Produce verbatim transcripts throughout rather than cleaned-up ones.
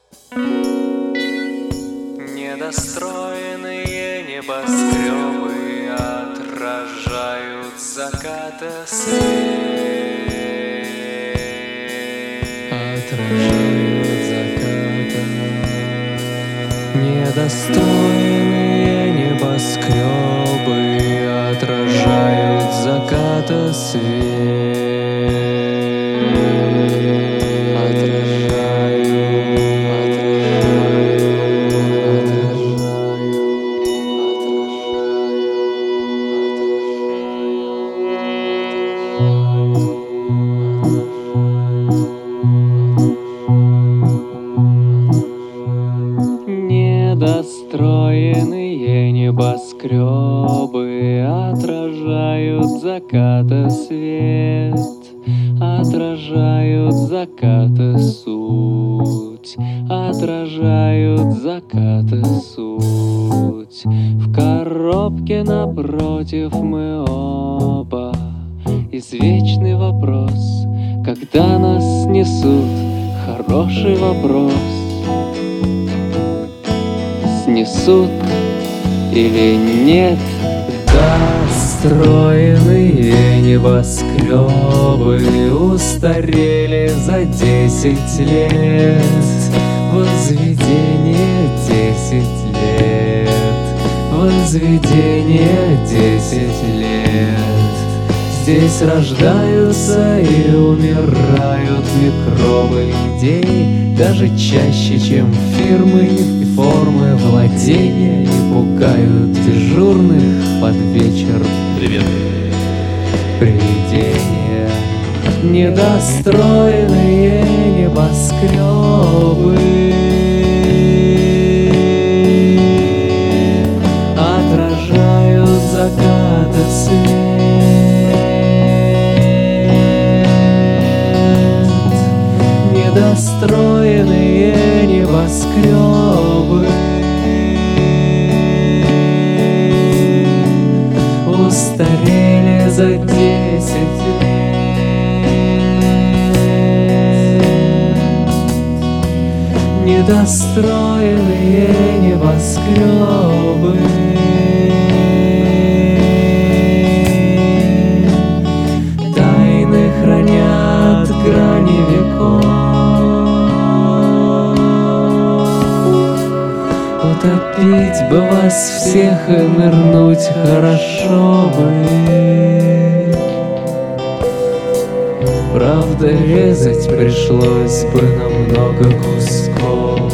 Недостроенные небоскребы отражают заката свет. Отражают заката. Недостроенные небоскребы отражают заката свет. Недостроенные небоскребы отражают заката свет, отражают заката суть, отражают заката суть. В коробке напротив мы оба. Извечный вопрос, когда нас снесут, хороший вопрос. Снесут или нет? Достроенные небоскребы устарели за десять лет. Возведение десять лет. Возведение десять лет. Здесь рождают и умирают микробы идей, даже чаще, чем фирмы и формы владения, и пугают дежурных под вечер. Привет. Привидения. Недостроенные небоскребы отражают заката свет. Недостроенные небоскребы устарели за десять лет. Недостроенные небоскребы тайны хранят грани веков. Утопить бы вас всех и нырнуть хорошо бы. Правда, резать пришлось бы на много кусков.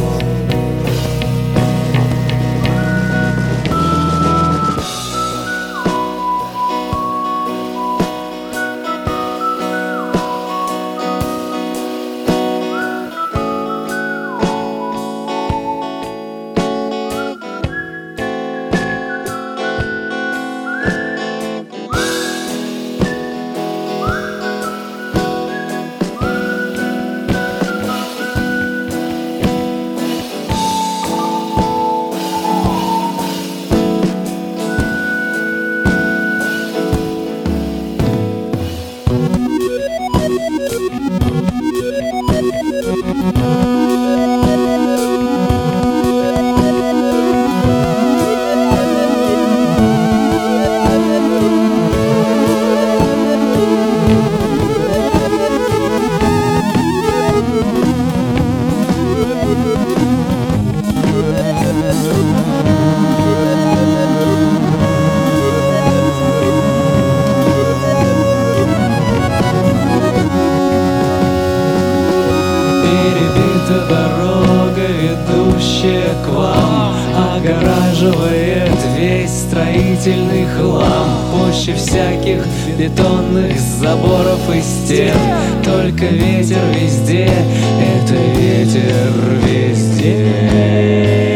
Дорога, ведущая к вам, огораживает весь строительный хлам. Пуще всяких бетонных заборов и стен. Только ветер везде, это ветер везде.